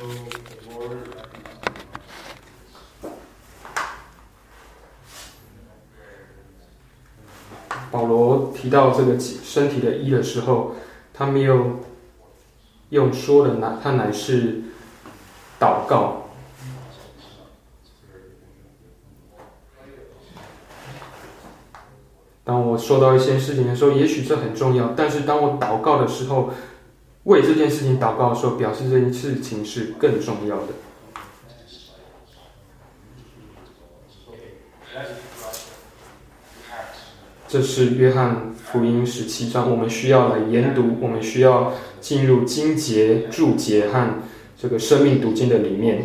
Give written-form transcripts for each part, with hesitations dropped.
保罗提到这个身体的一的时候，他没有用说的，他乃是祷告。当我说到一些事情的时候，也许这很重要，但是当我祷告的时候，为这件事情祷告的时候，表示这件事情是更重要的。这是约翰福音17章，我们需要来研读，我们需要进入经节、注解和这个生命读经的里面。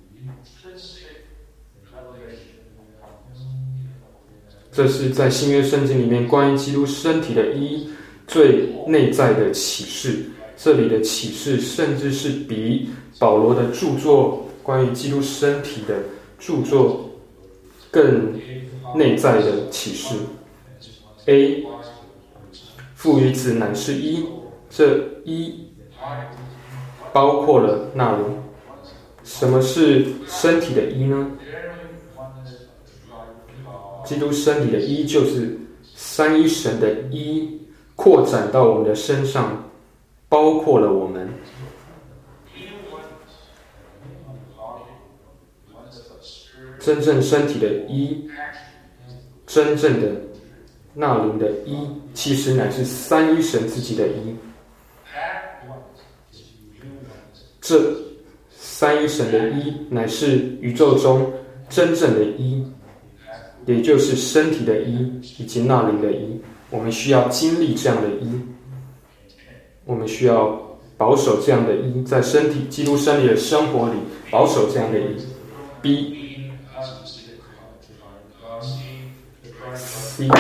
这是在新约圣经里面关于基督身体的一最内在的启示，这里的启示甚至是比保罗的著作关于基督身体的著作更内在的启示。A 父与子乃是一，这一包括了那灵。什么是身体的一呢？基督身体的一就是三一神的一扩展到我们的身上，包括了我们。真正身体的一，真正的那灵的一，其实乃是三一神自己的一。这三一神的一乃是宇宙中真正的一，也就是身体的一以及那灵的一。我们需要经历这样的一，我们需要保守这样的一，在基督身体的生活里保守这样的一。B C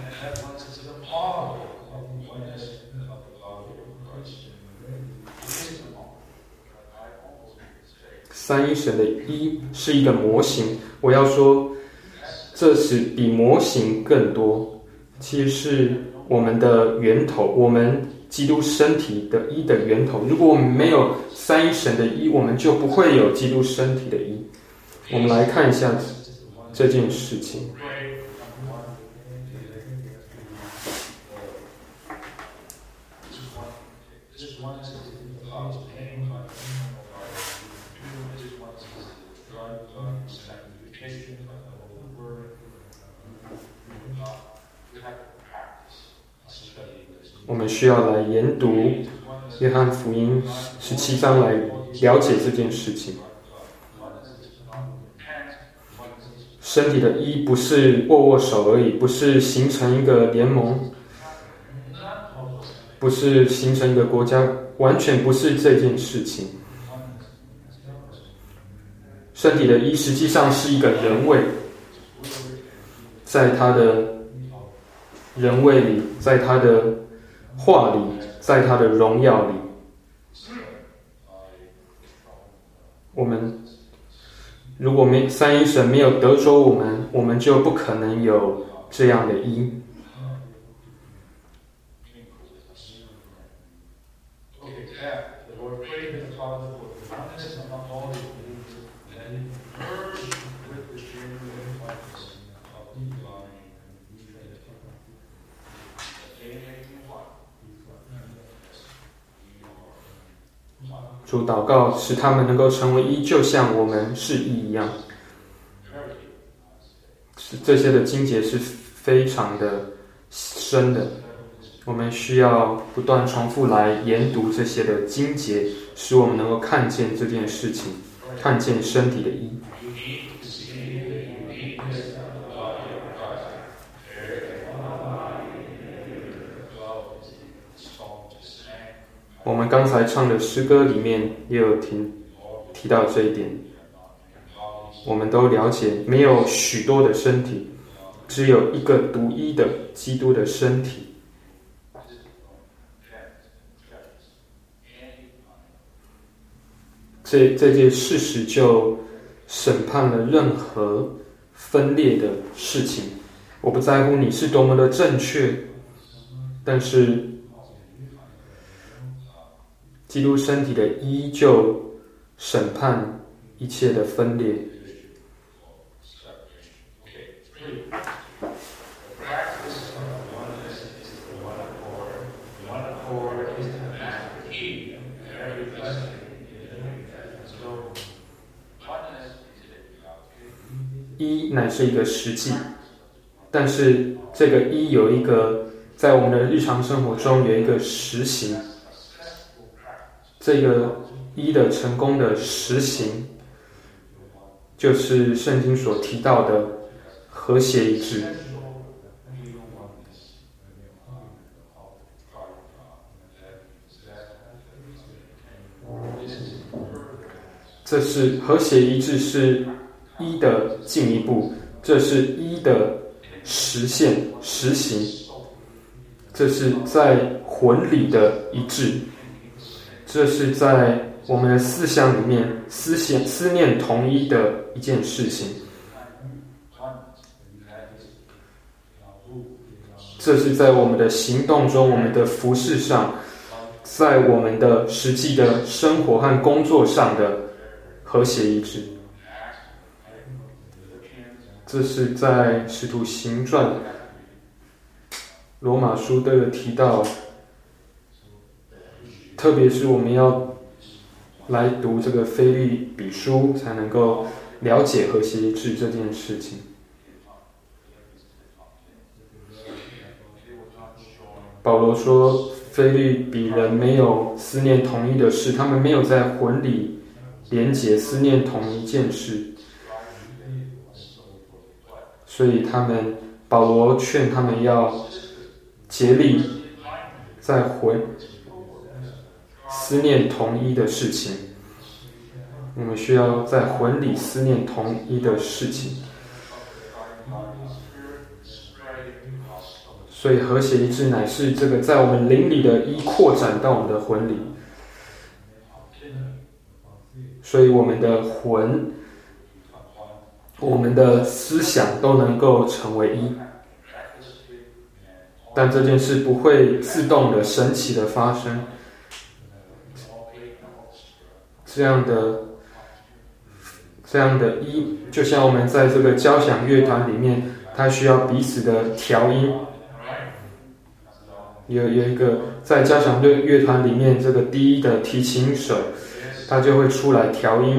三一神的一是一个模型，我要说这是比模型更多，其实是我们的源头，我们基督身体的一的源头。如果我们没有三一神的一，我们就不会有基督身体的一。我们来看一下这件事情。我们需要来研读约翰福音17章来了解这件事情。身体的一不是握握手而已，不是形成一个联盟，不是形成一个国家，完全不是这件事情。身体的一实际上是一个人位，在他的人位里，在他的话里，在他的荣耀里，我们如果三一神没有得着我们，我们就不可能有这样的一。主祷告使他们能够成为一，就像我们是一一样。这些的经节是非常的深的，我们需要不断重复来研读这些的经节，使我们能够看见这件事情，看见身体的一。我们刚才唱的诗歌里面也有提到这一点，我们都了解，没有许多的身体，只有一个独一的基督的身体。这件事实就审判了任何分裂的事情。我不在乎你是多么的正确，但是基督身体的一就审判一切的分裂。一乃是一个实际，但是这个一有一个在我们的日常生活中有一个实行，这个一的成功的实行，就是圣经所提到的和谐一致。这是和谐一致，是一的进一步，这是一的实现实行，这是在魂里的一致，这是在我们的思想里面思念统一的一件事情，这是在我们的行动中，我们的服事上，在我们的实际的生活和工作上的和谐一致。这是在使徒行传、罗马书都有提到，特别是我们要来读这个腓立比书，才能够了解和谐一致这件事情。保罗说，腓立比人没有思念同一的事，他们没有在魂里连结思念同一件事，所以保罗劝他们要竭力在思念同一的事情。我们需要在魂里思念同一的事情。所以和谐一致乃是这个在我们灵里的一扩展到我们的魂里，所以我们的魂、我们的思想都能够成为一。但这件事不会自动的神奇的发生，这样的一，就像我们在这个交响乐团里面，它需要彼此的调音。有一个在交响乐团里面，这个第一的提琴手，他就会出来调音。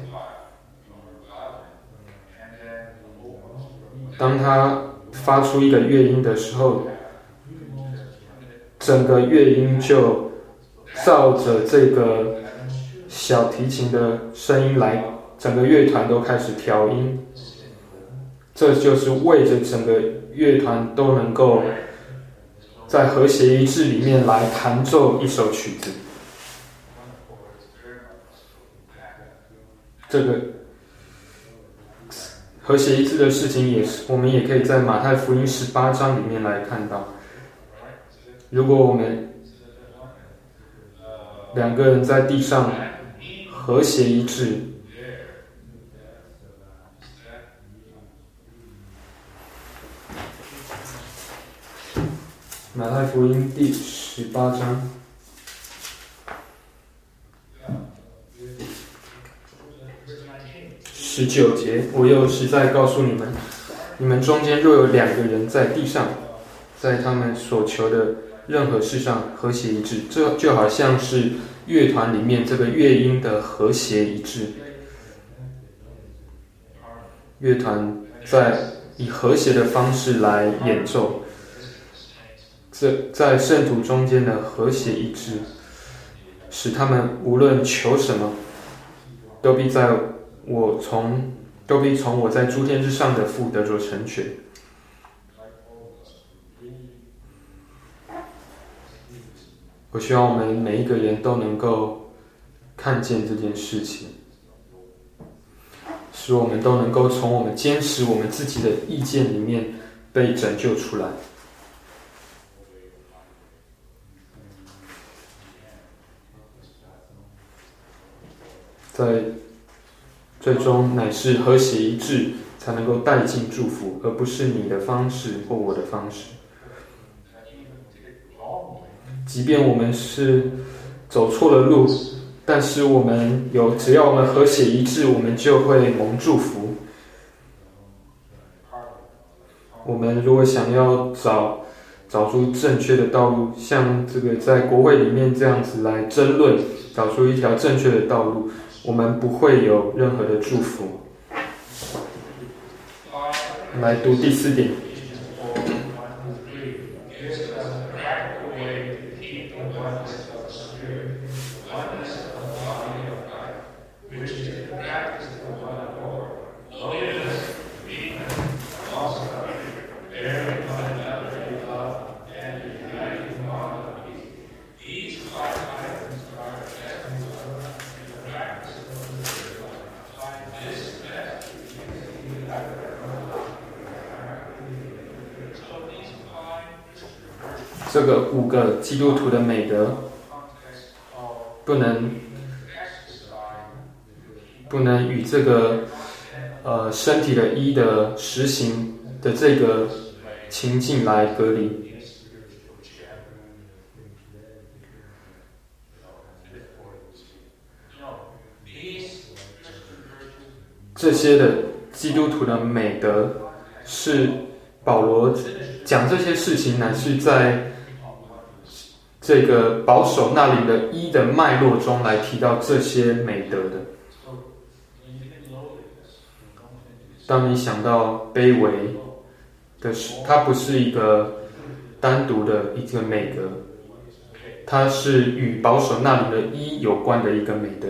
当他发出一个乐音的时候，整个乐音就照着这个小提琴的声音来，整个乐团都开始调音。这就是为着整个乐团都能够在和谐一致里面来弹奏一首曲子。这个和谐一致的事情我们也可以在马太福音18章里面来看到。如果我们两个人在地上和谐一致，马太福音第18章19节，我又实在告诉你们，你们中间若有2个人在地上，在他们所求的任何事上和谐一致，这就好像是乐团里面这个乐音的和谐一致。乐团以和谐的方式来演奏，在圣徒中间的和谐一致，使他们无论求什么，都必从我在诸天之上的父得着成全。我希望我们每一个人都能够看见这件事情，使我们都能够从我们坚持我们自己的意见里面被拯救出来。在最终乃是和谐一致才能够带进祝福，而不是你的方式或我的方式。即便我们是走错了路， 但是只要我们和谐一致，我们就会蒙祝福。我们如果想要找出正确的道路，像这个在国会里面这样子来争论，找出一条正确的道路，我们不会有任何的祝福。来读第4点。这个5个基督徒的美德，不能与这个身体的一的实行的这个情境来隔离。这些的基督徒的美德，是保罗讲这些事情，乃是在这个保守那里的一的脉络中来提到这些美德的。当你想到卑微的时，它不是一个单独的一个美德，它是与保守那里的一有关的一个美德。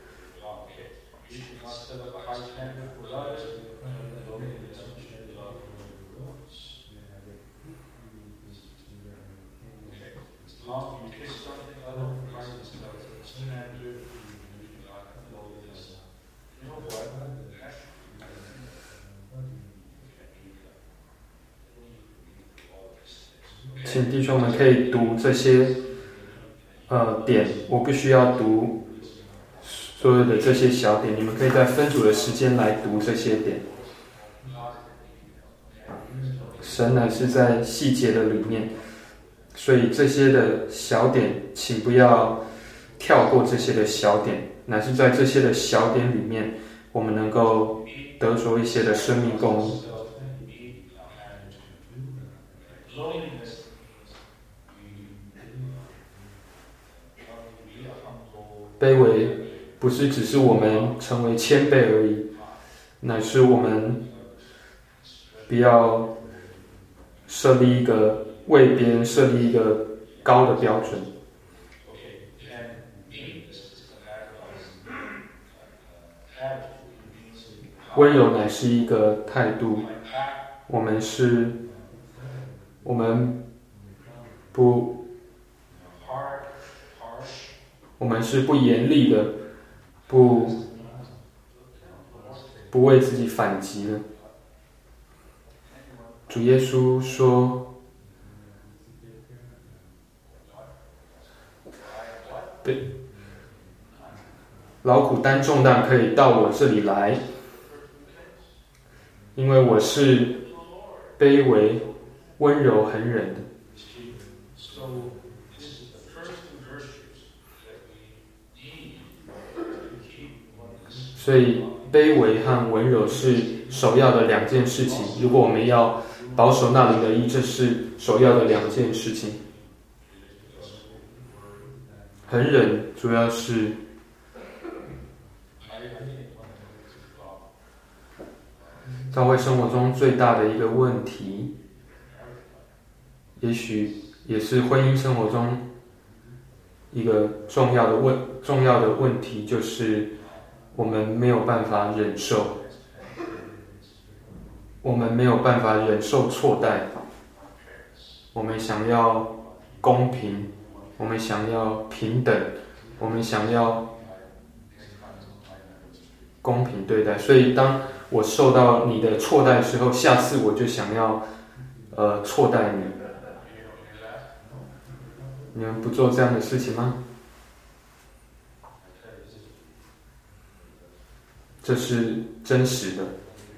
请弟兄们可以读这些点，我不需要读所有的这些小点，你们可以在分组的时间来读这些点。神乃是在细节的里面，所以这些的小点，请不要跳过这些的小点，乃是在这些的小点里面，我们能够得着一些的生命供应。卑微不是只是我们成为谦卑而已，乃是我们不要为别人设立一个高的标准。温柔乃是一个态度，我们是不严厉的，不为自己反击的。主耶稣说，对，劳苦担重担可以到我这里来，因为我是卑微、温柔、恒忍的。所以卑微和温柔是首要的2件事情。如果我们要保守那里的一，这是首要的2件事情。恒忍主要是教会生活中最大的一个问题，也许也是婚姻生活中一个重要的问题，就是我们没有办法忍受，错待。我们想要公平，我们想要平等，我们想要公平对待。所以当我受到你的错待的时候，下次我就想要错待你。你们不做这样的事情吗？这是真实的。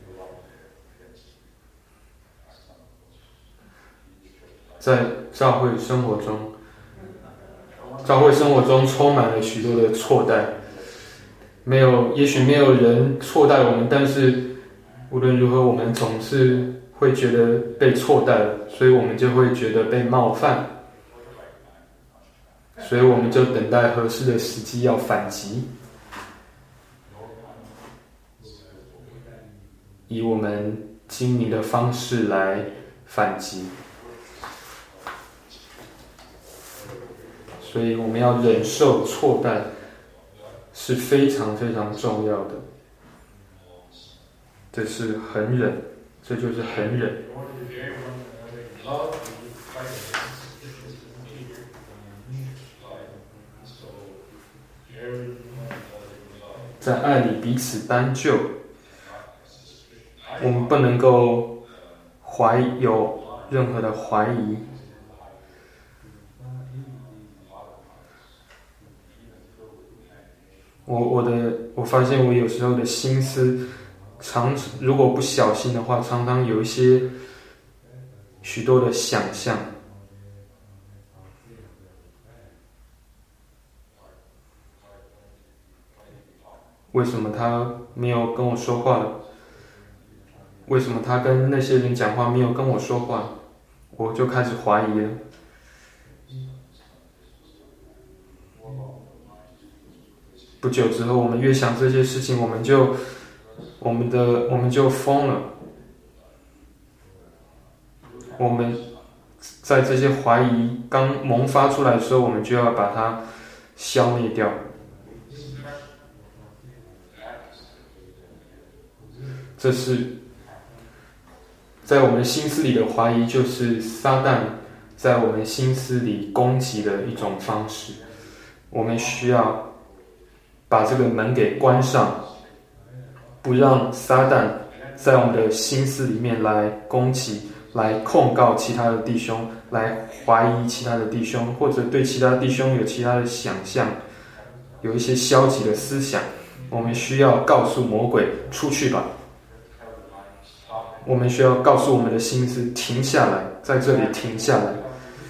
在教会生活中充满了许多的错待， 也许没有人错待我们，但是无论如何，我们总是会觉得被错待了，所以我们就会觉得被冒犯，所以我们就等待合适的时机要反击，以我们精明的方式来反击。所以我们要忍受错待是非常非常重要的，这是恒忍，这就是恒忍。在爱里彼此担救，我们不能够有任何的怀疑。我发现我有时候的心思，如果不小心的话，常常有许多的想象。为什么他没有跟我说话了？为什么他跟那些人讲话没有跟我说话？我就开始怀疑了。不久之后，我们越想这些事情，我们就疯了。我们在这些怀疑刚萌发出来的时候，我们就要把它消灭掉。这是在我们心思里的怀疑，就是撒旦在我们心思里攻击的一种方式。我们需要把这个门给关上，不让撒旦在我们的心思里面来攻击，来控告其他的弟兄，来怀疑其他的弟兄，或者对其他弟兄有其他的想象，有一些消极的思想。我们需要告诉魔鬼出去吧。我们需要告诉我们的心思停下来，在这里停下来。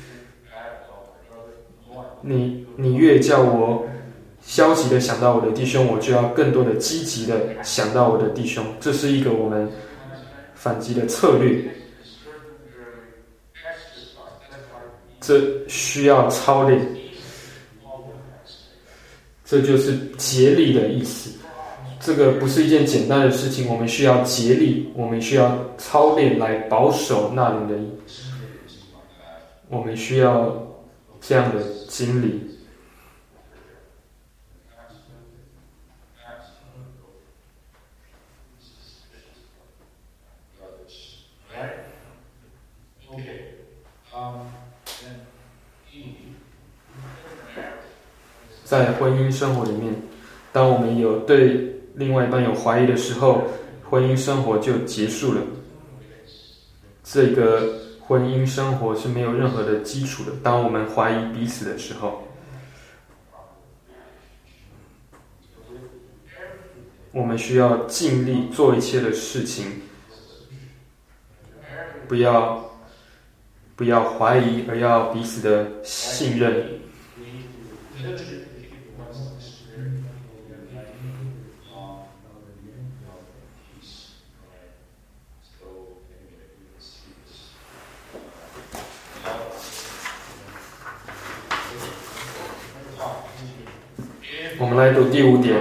你越叫我消极的想到我的弟兄，我就要更多的积极的想到我的弟兄。这是一个我们反击的策略，这需要操练，这就是竭力的意思。这个不是一件简单的事情，我们需要竭力，我们需要操练来保守那灵的意，我们需要这样的经历。在婚姻生活里面，当我们有对另外一半有怀疑的时候，婚姻生活就结束了。这个婚姻生活是没有任何的基础的。当我们怀疑彼此的时候，我们需要尽力做一切的事情，不要怀疑，而要彼此的信任。我们来读第5点。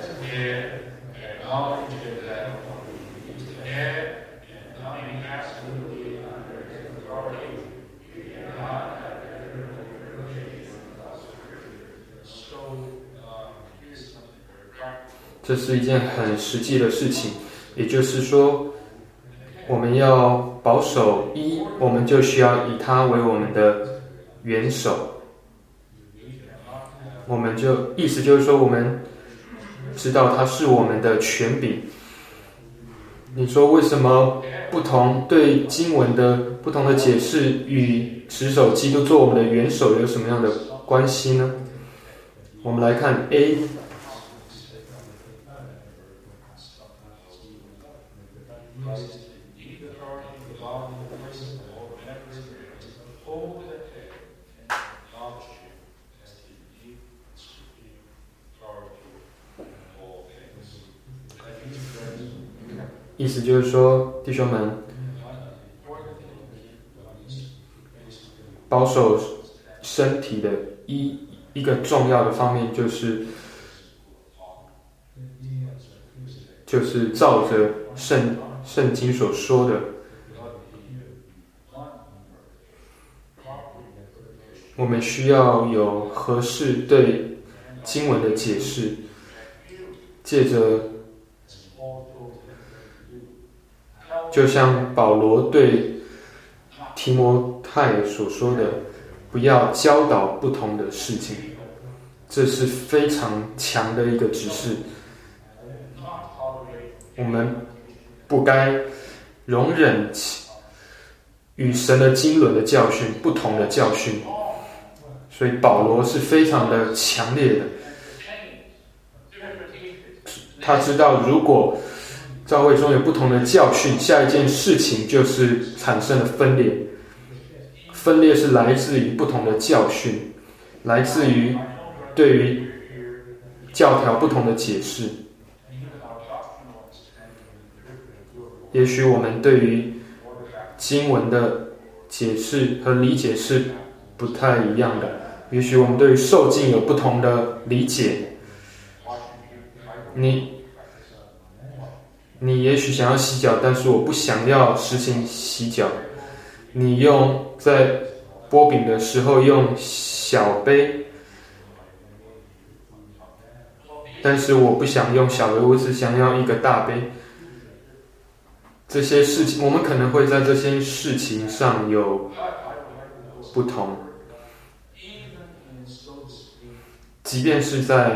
这是一件很实际的事情，也就是说，我们要保守我们就需要以他为我们的元首。意思就是说，我们知道他是我们的权柄。你说为什么对经文的不同的解释与持守基督做我们的元首有什么样的关系呢？我们来看 A。 意思就是说，弟兄们，保守身体的一个重要的方面就是照着圣经所说的，我们需要有合适对经文的解释，借着就像保罗对提摩太所说的，不要教导不同的事情，这是非常强的一个指示。我们不该容忍与神的经纶的教训不同的教训，所以保罗是非常的强烈的。他知道，如果教会中有不同的教训，下一件事情就是产生了分裂。分裂是来自于不同的教训，来自于对于教条不同的解释。也许我们对于经文的解释和理解是不太一样的，也许我们对于受浸有不同的理解。你也许想要洗脚，但是我不想要实行洗脚。你在剥饼的时候用小杯，但是我不想用小杯，我只想要一个大杯。这些事情，我们可能会在这些事情上有不同，即便是在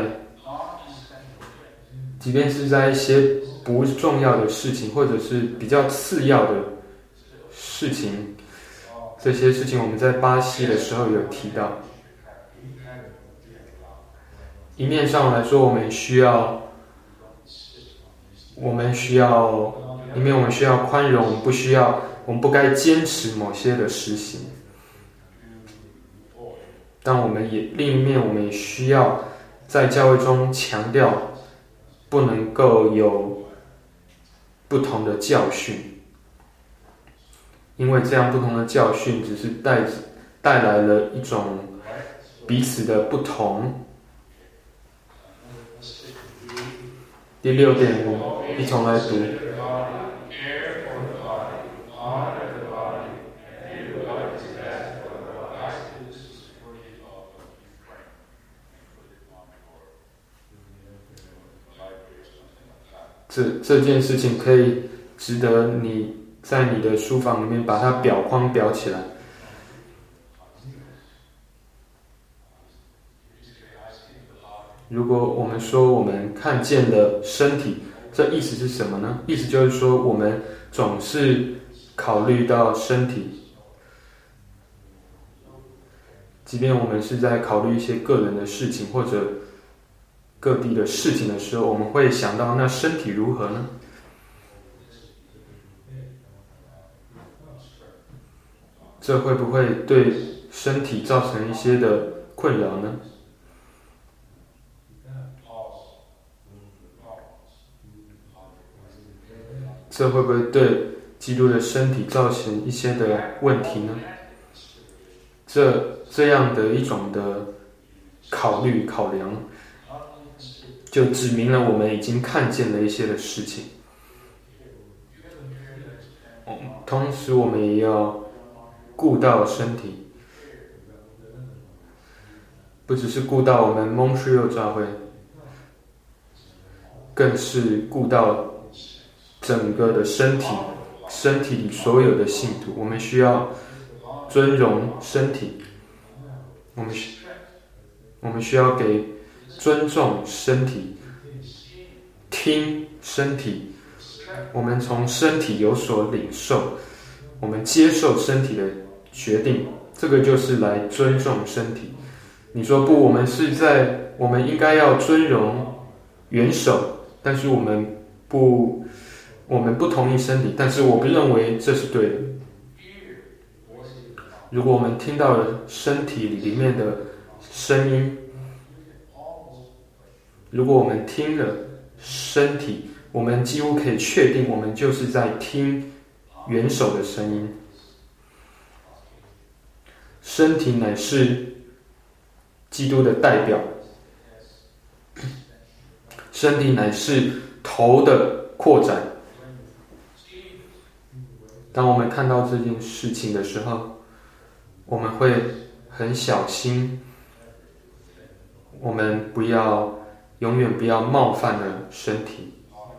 一些不重要的事情，或者是比较次要的事情，这些事情我们在巴西的时候有提到。一面上来说，我们需要宽容，我们不该坚持某些的实行。但另一面我们也需要在教会中强调，不能够有不同的教训，因为这样不同的教训只是带来了一种彼此的不同。第6点，我们一同来读。这件事情可以值得你在你的书房里面把它裱起来。如果我们说我们看见了身体，这意思是什么呢？意思就是说，我们总是考虑到身体，即便我们是在考虑一些个人的事情或者各地的事情的时候，我们会想到那身体如何呢？这会不会对身体造成一些的困扰呢？这会不会对基督的身体造成一些的问题呢？这样的一种的考量，就指明了我们已经看见了一些的事情。同时我们也要顾到身体，不只是顾到我们蒙特利尔教会，更是顾到整个的身体里所有的信徒。我们需要尊荣身体，我们需要给尊重身体，听身体，我们从身体有所领受，我们接受身体的决定，这个就是来尊重身体。你说不，我们应该要尊荣元首，但是我们不同意身体，但是我不认为这是对的。如果我们听到了身体里面的声音，如果我们听了身体我们几乎可以确定，我们就是在听元首的声音。身体乃是基督的代表，身体乃是头的扩展。当我们看到这件事情的时候，我们会很小心，我们永远不要冒犯了身体，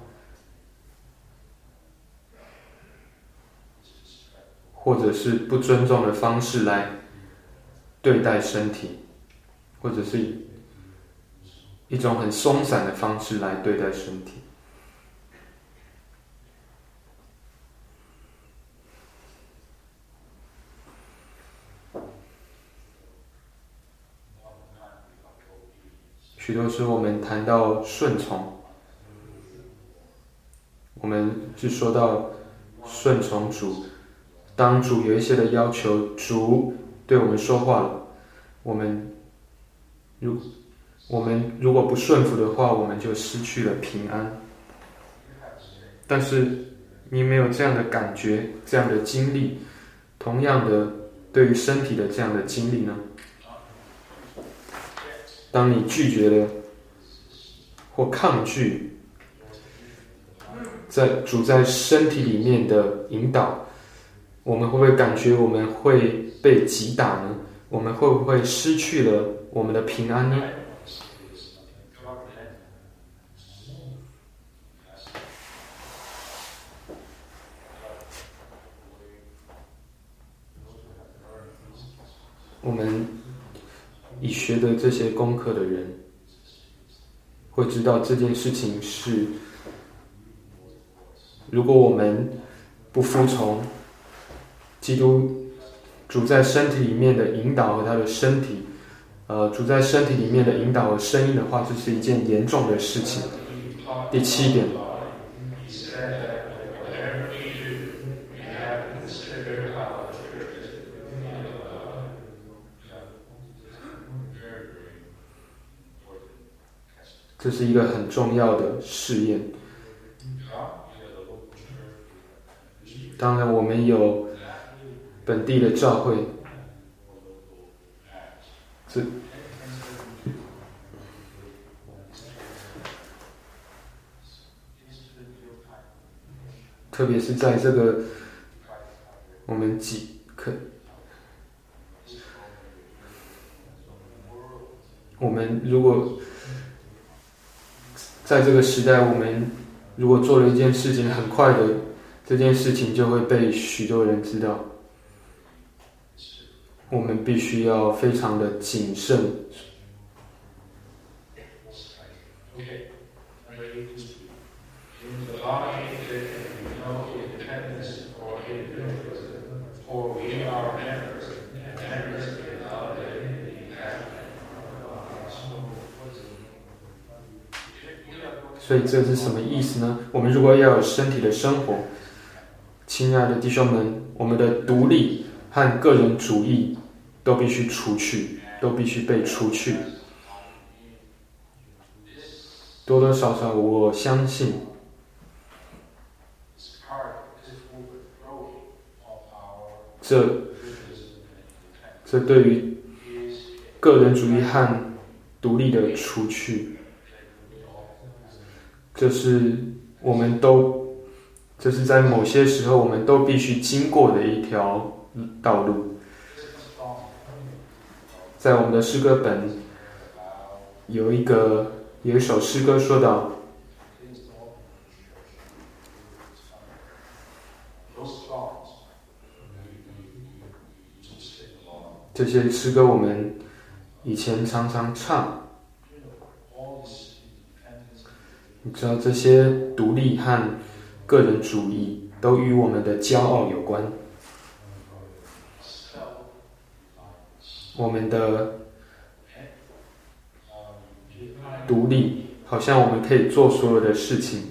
或者是不尊重的方式来对待身体，或者是一种很松散的方式来对待身体。许多时候我们谈到顺从，我们是说到顺从主。当主有一些的要求，主对我们说话了，我们如果不顺服的话，我们就失去了平安。但是你没有这样的感觉，这样的经历，同样的对于身体的这样的经历呢？当你拒绝了或抗拒主在身体里面的引导，我们会不会感觉我们会被击打呢？我们会不会失去了我们的平安呢？我们已学的这些功课的人，会知道这件事情是，如果我们不服从基督主在身体里面的引导和他的身体，主在身体里面的引导和声音的话，这是一件严重的事情。第7点，这是一个很重要的试验。当然，我们有本地的教会，特别是在这个我们如果在这个时代，我们如果做了一件事情，很快的这件事情就会被许多人知道。我们必须要非常的谨慎。所以这是什么意思呢？我们如果要有身体的生活，亲爱的弟兄们，我们的独立和个人主义都必须除去，都必须被除去。多多少少，我相信，这对于个人主义和独立的除去，这是在某些时候我们都必须经过的一条道路。在我们的诗歌本有一首诗歌说到，这些诗歌我们以前常常唱，你知道这些独立和个人主义都与我们的骄傲有关。我们的独立，好像我们可以做所有的事情。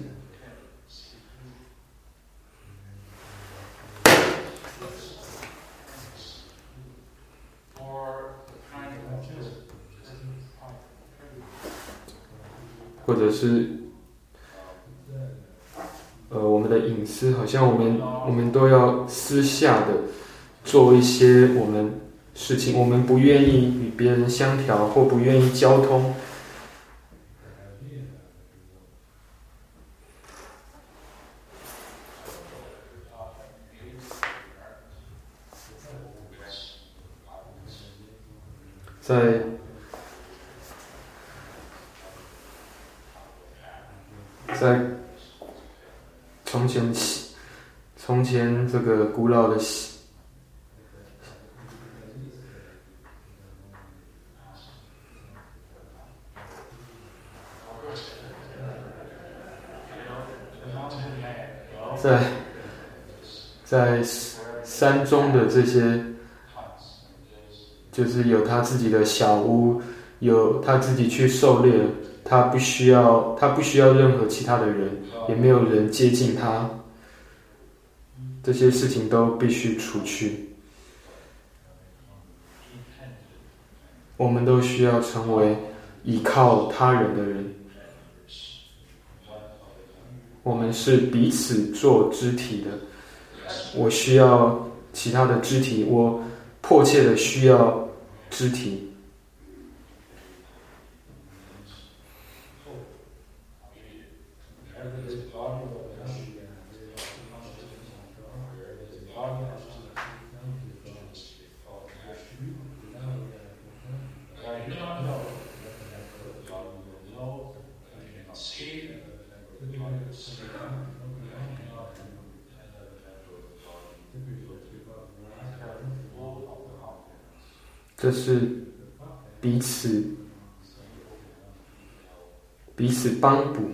或者是我们的隐私，好像我们都要私下的做一些我们事情，我们不愿意与别人相调或不愿意交通。在从前这个古老的在山中的这些，就是有他自己的小屋，有他自己去狩猎，他不需要任何其他的人，也没有人接近他，这些事情都必须除去。我们都需要成为依靠他人的人。我们是彼此做肢体的，我需要其他的肢体，我迫切的需要肢体。这是彼此帮补。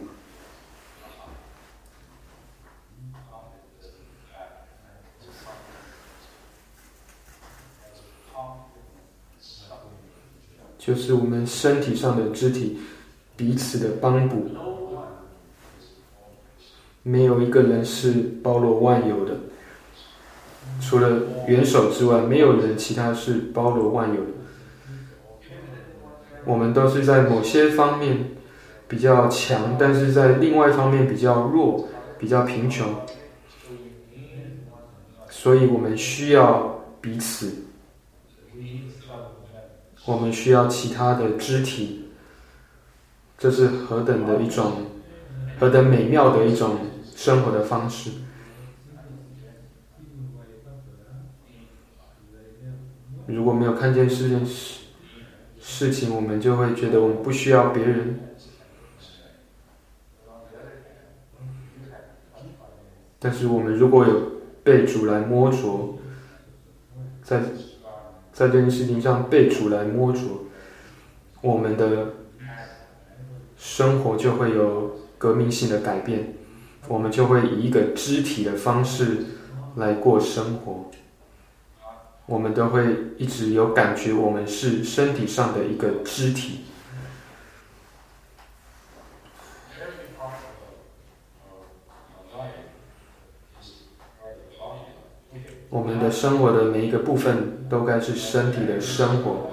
就是我们身体上的肢体彼此的帮补，没有一个人是包罗万有的，除了元首之外，没有人其他是包罗万有的。我们都是在某些方面比较强，但是在另外一方面比较弱，比较贫穷，所以我们需要彼此，我们需要其他的肢体。这是何等美妙的一种生活的方式。如果没有看见这件事情，我们就会觉得我们不需要别人。但是我们如果有被主来摸着，在这件事情上被主来摸着，我们的生活就会有革命性的改变，我们就会以一个肢体的方式来过生活。我们都会一直有感觉，我们是身体上的一个肢体。我们的生活的每一个部分都该是身体的生活。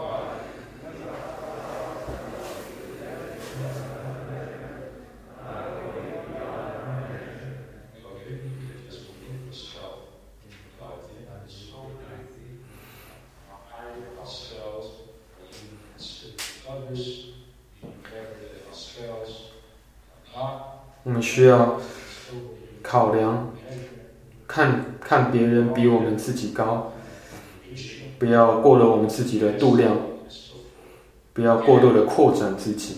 我们需要考量，看别人比我们自己高，不要过了我们自己的度量，不要过度的扩展自己。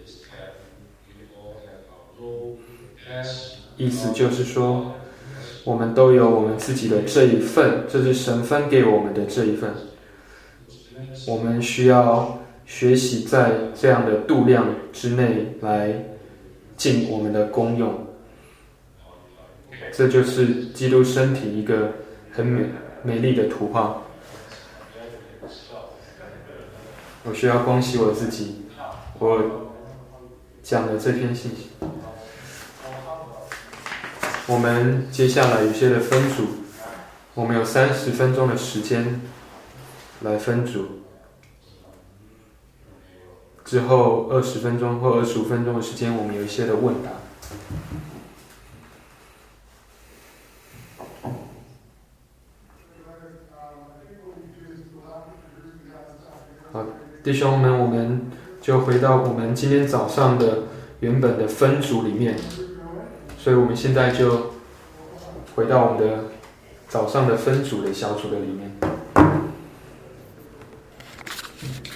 意思就是说，我们都有我们自己的这一份，这是神分给我们的这一份。我们需要学习在这样的度量之内来尽我们的功用。这就是基督身体一个很美丽的图画。我需要恭喜我自己，我讲了这篇信息。我们接下来有些的分组，我们有30分钟的时间来分组，之后20分钟或25分钟的时间，我们有一些的问答。 弟兄们，我们就回到我们今天早上的原本的分组里面，所以我们现在就回到我们的早上的分组的小组的里面。